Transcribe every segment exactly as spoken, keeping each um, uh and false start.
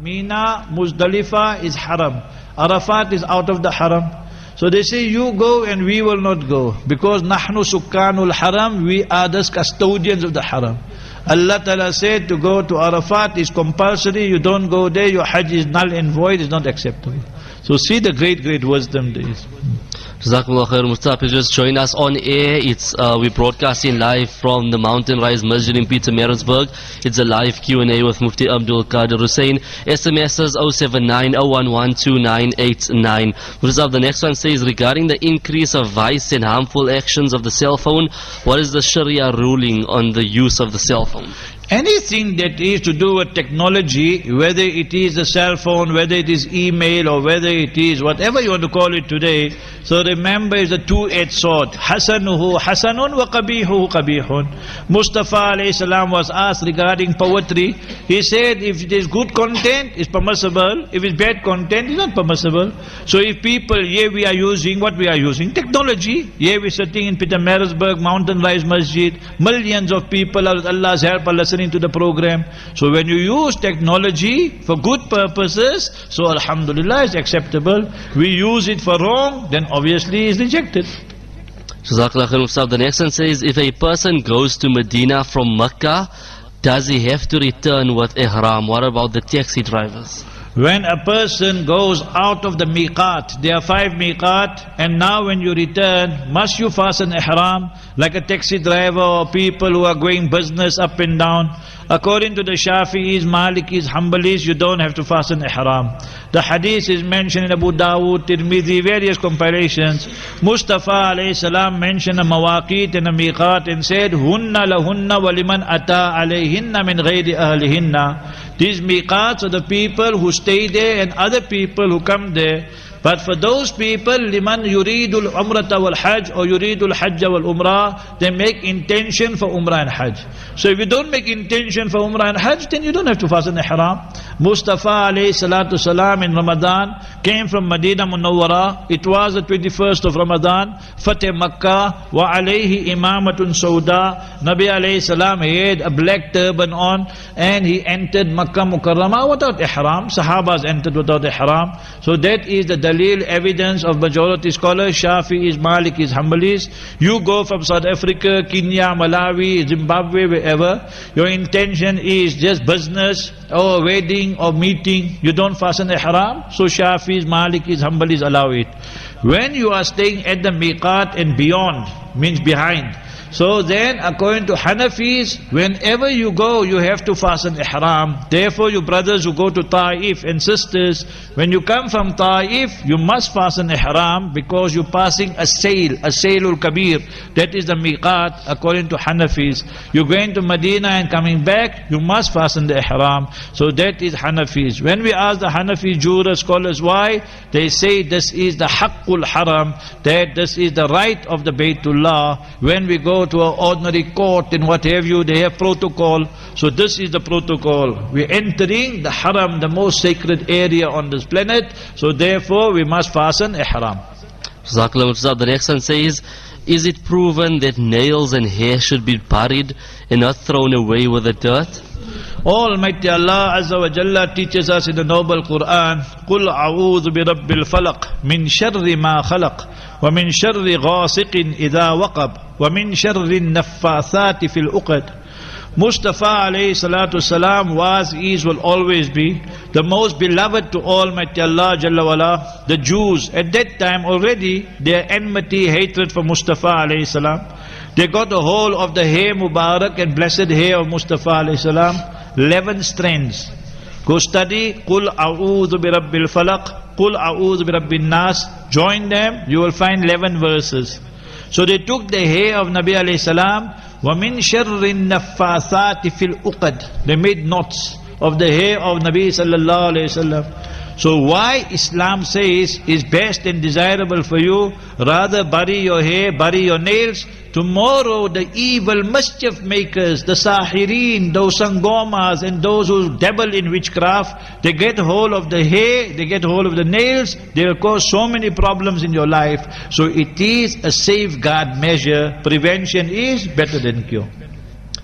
Mina, Muzdalifa is haram. Arafat is out of the haram. So they say, you go and we will not go. Because nahnu sukkanul haram, we are the custodians of the haram. Allah Ta'ala said to go to Arafat is compulsory, you don't go there, your hajj is null and void, is not acceptable. So see the great, great wisdom there is. Jazakumullah khair. Mustafa, just join us on air. It's uh, we're broadcasting live from the Mountain Rise Masjid in Pietermaritzburg. It's a live Q and A with Mufti Abdul Qadir Hussein. S M Ss zero seven nine zero one one two nine eight nine. Mustafa, the next one says, regarding the increase of vice and harmful actions of the cell phone, what is the Sharia ruling on the use of the cell phone? Anything that is to do with technology, whether it is a cell phone, whether it is email, or whether it is whatever you want to call it today, so remember it's a two-edged sword. Hasanuhu hasanun wa qabihuhu qabihun. Mustafa alayhi salam was asked regarding poetry. He said if it is good content, it's permissible. If it's bad content, it's not permissible. So if people, here we are using, what we are using? Technology. Here we're sitting in Pietermaritzburg, Mountain Rise Masjid. Millions of people are with Allah's help are listening to the program. So when you use technology for good purposes, so alhamdulillah it's acceptable. We use it for wrong, then obviously it's rejected. Jazakallah khair, Mustafa. The next one says, if a person goes to Medina from Mecca, does he have to return with ihram? What about the taxi drivers? When a person goes out of the miqat, there are five miqat, and now when you return, must you fasten ihram like a taxi driver or people who are going business up and down? According to the Shafi'is, Malikis, Hanbalis, you don't have to fasten ihram. The hadith is mentioned in Abu Dawood, Tirmidhi, various compilations. Mustafa alayhi salam mentioned a mawaqit and a miqat and said, Hunna lahunna waliman ata alayhinna min ghayri ahlihinna. These miqats are the people who stay there and other people who come there. But for those people, liman yuridul umrata wal hajj or yuridul hajj wal umrah, they make intention for umrah and hajj. So if you don't make intention for umrah and hajj, then you don't have to fasten ihram. Mustafa alayhi salatu salam in Ramadan came from Madinah Munawwara. It was the twenty-first of Ramadan, Fateh Makkah, wa alayhi imamatun sauda. Nabi alayhi salam had a black turban on and he entered Makkah Mukarramah without ihram. Sahabas entered without ihram. So that is the dalil, evidence of majority scholars, Shafi'is, Malikis, Hanbalis. You go from South Africa, Kenya, Malawi, Zimbabwe, wherever, your intention is just business or wedding or meeting, you don't fasten ihram, so Shafi'is, Malikis, Hanbalis allow it. When you are staying at the miqat and beyond, means behind, so then according to Hanafis, whenever you go, you have to fasten ihram. Therefore you brothers who go to Ta'if and sisters, when you come from Ta'if, you must fasten ihram because you're passing a sail, a sailul kabir. That is the miqat according to Hanafis. You're going to Medina and coming back, you must fasten the ihram. So that is Hanafis. When we ask the Hanafi juror scholars why, they say this is the haqqul haram, that this is the right of the Baytullah. When we go to an ordinary court and what have you, they have protocol. So this is the protocol. We're entering the haram, the most sacred area on this planet. So therefore we must fasten ihram. Jazakallah. The next one says, is it proven that nails and hair should be buried and not thrown away with the dirt? Almighty Allah Azza wa Jalla teaches us in the noble Quran, قُلْ أَعُوذُ بِرَبِّ الْفَلَقِ مِنْ شَرِّ مَا خَلَقَ وَمِنْ شَرِّ غَاسِقٍ إِذَا وَقَبَ وَمِنْ شَرِّ النَّفَّاثَاتِ فِي الْعُقَدِ. Mustafa alayhi salatu salam was, is, will always be the most beloved to Almighty Allah Jalla wala. The Jews at that time already, their enmity, hatred for Mustafa alayhi salam. They got a hold of the hair Mubarak and blessed hair of Mustafa alayhi salam, eleven strands. Go study, Qul a'udhu bi rabbil falaq, Qul a'udhu bi rabbin nas. Join them, you will find eleven verses. So they took the hair of Nabi alayhi salam, وَمِن شَرِّ النَّفَّاثَاتِ فِي الْعُقَدِ. They made knots of the hair of Nabi sallallahu alayhi wasallam. So why Islam says is best and desirable for you, rather bury your hair, bury your nails. Tomorrow the evil mischief makers, the sahirin, those sangomas and those who dabble in witchcraft, they get hold of the hair, they get hold of the nails, they will cause so many problems in your life. So it is a safeguard measure. Prevention is better than cure.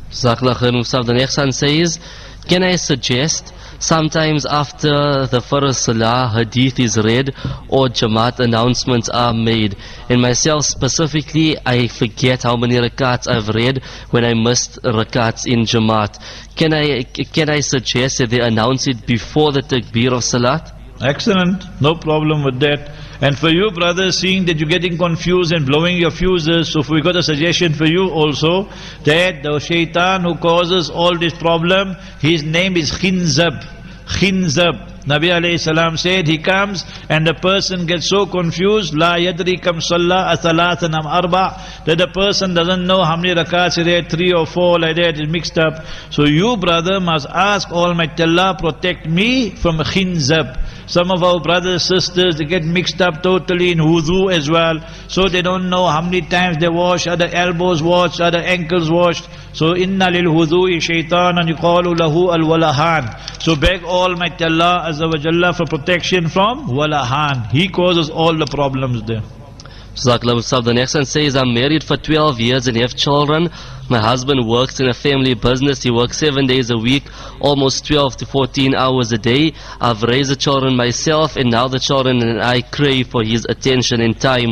Jazakallah khair, Mufti. The next one says, can I suggest sometimes after the first salah hadith is read or Jamaat announcements are made, and myself specifically I forget how many rakats I've read when I missed rakats in Jamaat. Can I can I suggest that they announce it before the takbir of salat? Excellent, no problem with that. And for you, brother, seeing that you're getting confused and blowing your fuses, so we got a suggestion for you also, that the shaitan who causes all this problem, his name is Khinzab. Khinzab. Nabi alayhi salam said, he comes and the person gets so confused, La yadri kam salla athalathan am arba, that the person doesn't know how many rakats he read, three or four, like that, is mixed up. So you, brother, must ask Almighty Allah, protect me from Khinzab. Some of our brothers, sisters, they get mixed up totally in wudu as well. So they don't know how many times they wash, are the elbows washed, are the ankles washed. So inna lil wudu'i shaytanan yuqalu lahu al walahan. So beg Almighty Allah Azza wa Jalla for protection from walahan. He causes all the problems there. Jazakallah. The next one says, I'm married for twelve years and have children. My husband works in a family business. He works seven days a week, almost twelve to fourteen hours a day. I've raised the children myself, and now the children and I crave for his attention and time.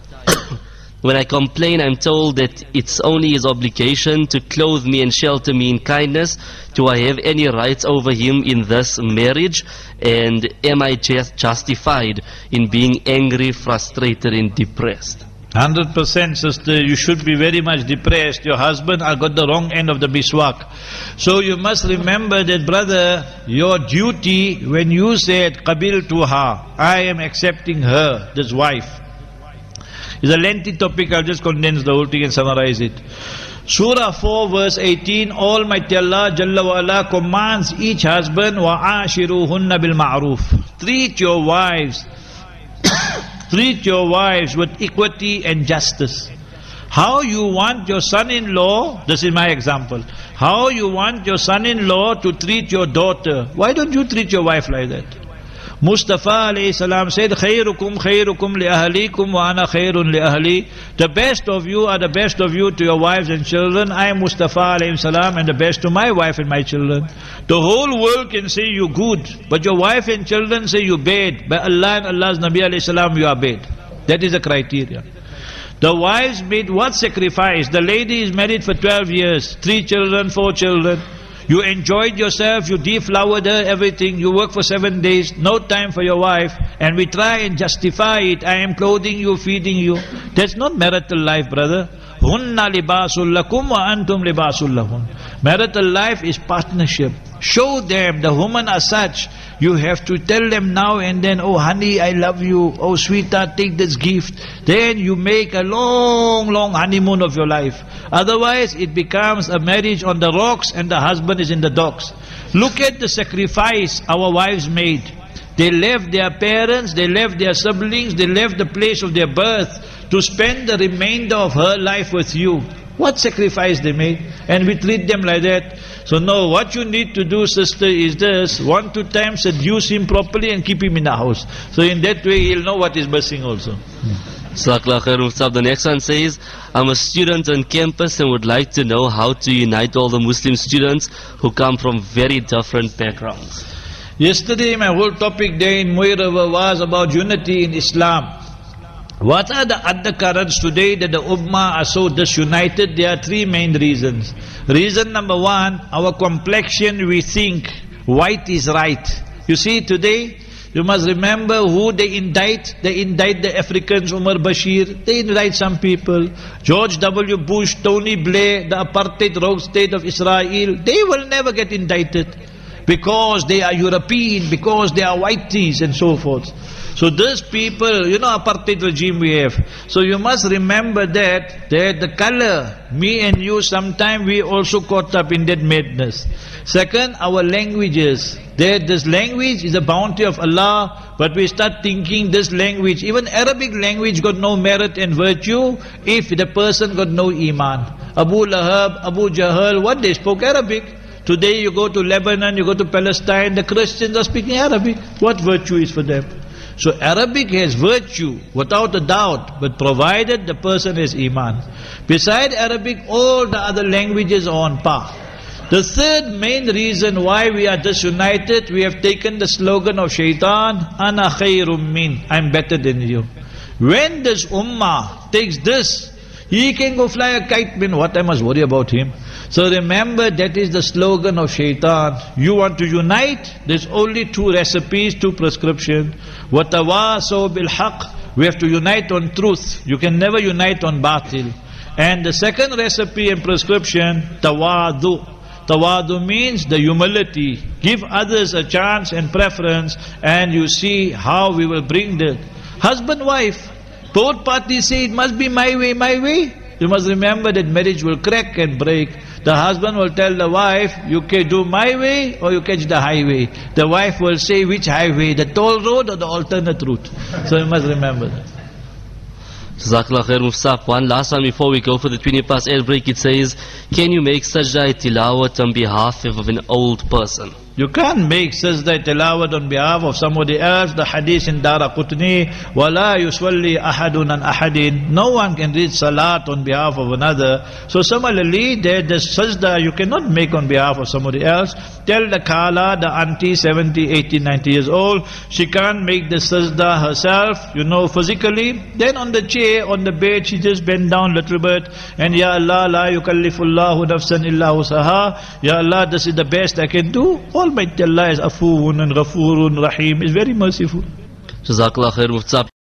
When I complain, I'm told that it's only his obligation to clothe me and shelter me in kindness. Do I have any rights over him in this marriage? And am I just justified in being angry, frustrated and depressed? one hundred percent, sister, you should be very much depressed. Your husband has got the wrong end of the biswak. So you must remember that, brother, your duty, when you said, Qabiltuha, I am accepting her, this wife. It's a lengthy topic, I'll just condense the whole thing and summarize it. Surah four verse eighteen, Almighty Allah Jalla wa Ala commands each husband, وَعَاشِرُوهُنَّ بِالْمَعْرُوفِ. Treat your wives, treat your wives with equity and justice. How you want your son-in-law, this is my example, how you want your son-in-law to treat your daughter, why don't you treat your wife like that? Mustafa alayhi salam said, Khairukum khairukum li ahlikum wa ana khairun li ahli. The best of you are the best of you to your wives and children. I am Mustafa alayhi salam and the best to my wife and my children. The whole world can say you good, but your wife and children say you bad. By Allah and Allah's Nabi alayhi salam, you are bad. That is the criteria. The wives made what sacrifice? The lady is married for twelve years, three children, four children. You enjoyed yourself, you deflowered her, everything. You work for seven days, no time for your wife. And we try and justify it. I am clothing you, feeding you. That's not marital life, brother. Hunna libasul lakum wa antum libasul lahun. Marital life is partnership. Show them, the woman as such. You have to tell them now and then, oh honey, I love you. Oh sweetheart, take this gift. Then you make a long, long honeymoon of your life. Otherwise, it becomes a marriage on the rocks and the husband is in the docks. Look at the sacrifice our wives made. They left their parents, they left their siblings, they left the place of their birth to spend the remainder of her life with you. What sacrifice they made? And we treat them like that. So no, what you need to do, sister, is this. One, two times seduce him properly and keep him in the house. So in that way, he'll know what is blessing also. Jazakallah khair, Mufti. The next one says, I'm a student on campus and would like to know how to unite all the Muslim students who come from very different backgrounds. Yesterday, my whole topic there in Muirava was about unity in Islam. What are the undercurrents today that the Ummah are so disunited? There are three main reasons. Reason number one, our complexion, we think white is right. You see today, you must remember who they indict. They indict the Africans, Umar Bashir. They indict some people. George W. Bush, Tony Blair, the apartheid rogue state of Israel. They will never get indicted because they are European, because they are whiteys and so forth. So these people, you know, apartheid regime we have. So you must remember that, that the color, me and you, sometime we also caught up in that madness. Second, our languages. That this language is a bounty of Allah, but we start thinking this language, even Arabic language got no merit and virtue if the person got no iman. Abu Lahab, Abu Jahl, what they spoke Arabic. Today you go to Lebanon, you go to Palestine, the Christians are speaking Arabic. What virtue is for them? So Arabic has virtue, without a doubt, but provided the person has iman. Beside Arabic, all the other languages are on par. The third main reason why we are disunited, we have taken the slogan of shaitan, Ana khairum min, I'm better than you. When this ummah takes this, he can go fly a kite, mean what I must worry about him. So remember, that is the slogan of shaitan. You want to unite, there's only two recipes, two prescriptions. وَتَوَاسَوْا بِالْحَقِّ, we have to unite on truth. You can never unite on batil. And the second recipe and prescription, tawadu. Tawadu means the humility. Give others a chance and preference, and you see how we will bring the husband, wife. Both parties say it must be my way, my way. You must remember that marriage will crack and break. The husband will tell the wife, you can do my way or you catch the highway. The wife will say, which highway? The toll road or the alternate route? So you must remember that. Jazakallah khair Mufsap. One last one before we go for the twenty past eight break. It says, can you make sajda tilawat on behalf of an old person? You can't make sajda tilawat on behalf of somebody else. The hadith in Daraqutni, وَلَا يُسْوَلِّي أَحَدٌ عَنْ أَحَدٍ, no one can read salat on behalf of another. So similarly, there the sajda you cannot make on behalf of somebody else. Tell the khala, the auntie, seventy, eighty, ninety years old, she can't make the sajda herself, you know, physically. Then on the chair, on the bed, she just bend down a little bit, and Ya Allah, la yukallifullahu nafsan illa wusaha. Ya Allah, this is the best I can do. Almighty Allah is Afoon and Ghafoorun Rahim, is very merciful. Jazakallah khair Mufti.